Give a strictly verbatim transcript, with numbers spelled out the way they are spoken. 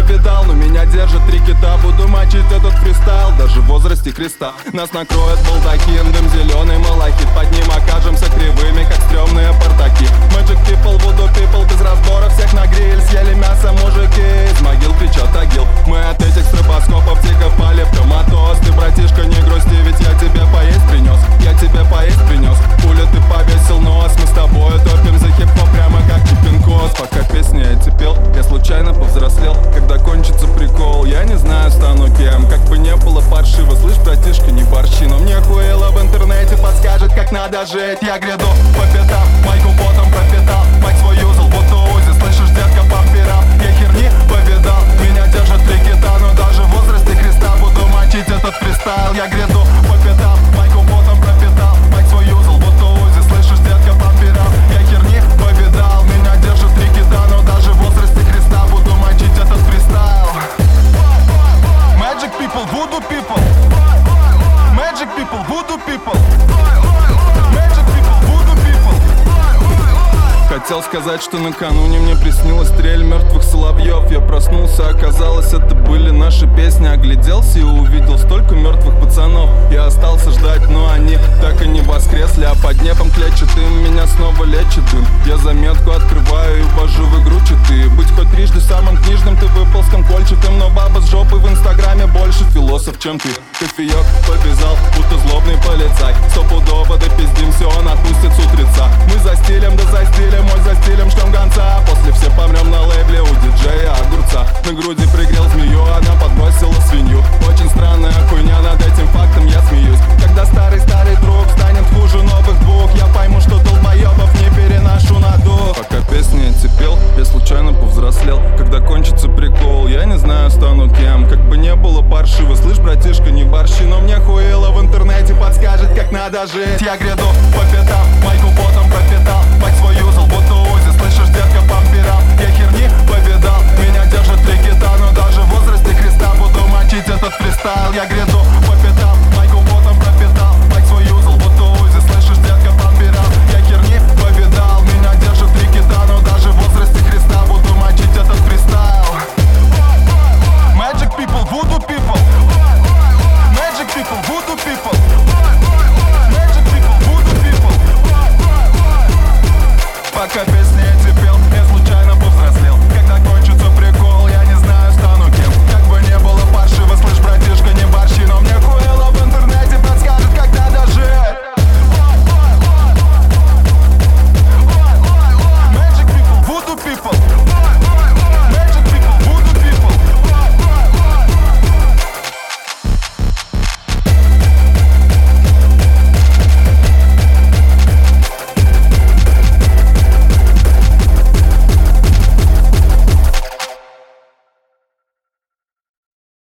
повидал, но меня держат три кита. Буду мочить этот фристайл даже в возрасте креста. Нас накроет балдахин, дым зеленый малахит. Под ним окажемся кривыми, как стрёмные портаки. Magic people, voodoo people, без разбора всех на гриль. Съели мясо мужики, из могил кричат агил. Мы от этих стробоскопов тихо пали в коматоз. Ты, братишка, не грусти, ведь я тебе поесть принес. Я тебе поесть принес. Пуля, ты повесил нос. Мы с тобой топим за хип-хоп прямо как чипинкос. Пока песни эти пел, я случайно повзрослел. Когда кончится прикол, я не знаю, стану кем. Как бы не было паршиво, слышь, братишка, не борщи. Но мне хуело в интернете подскажет, как надо жить. Я гряду по пятам, майку потом пропитал. Мать свой юзал, будто узи, слышишь, детка, помпирал. Я херни повидал, меня держат три кита. Но даже в возрасте креста буду мочить этот фристайл. Я гряду по пятам, майку потом пропитал. Мать свой юзал, будто узи, слышишь, детка, помпирал. Я херни повидал, меня держат три кита. Но даже в возрасте креста буду мочить этот фристайл. Magic people, voodoo people. Magic people, voodoo people. Magic people, voodoo people. Хотел сказать, что накануне мне приснилась стрель мертвых соловьев. Я проснулся, оказалось, это были наши песни. Огляделся и увидел столько мертвых пацанов. Я остался ждать, но они так и не воскресли. А под небом клячет им, меня снова лечит дым. Я заметку открываю и ввожу в игру читы. Быть хоть трижды самым книжным, ты выползком кольчатым. Но баба с жопой в инстаграме больше философ, чем ты. Кофеек побежал, будто злобный полицай. Стопудово допиздимся, он отпустит с утреца. Мы за стилем, да за стилем, мой за стилем ждем конца. После все помрем на лейбле у диджея огурца. На груди пригрел змею, она подбросила свинью. Очень странная хуйня, над этим фактом я смеюсь. Когда старый-старый друг станет хуже новых двух, я пойму, что долбоебов не переношу на дух. Пока песни эти пел, я случайно повзрослел. Когда кончится прикол, я не знаю, стану кем. Как бы не было паршиво, слышь, братишка, не борщи. Но мне хуело в интернете подскажет, как надо жить. Я гряду по пятам, майку потом пропитал. Мать свою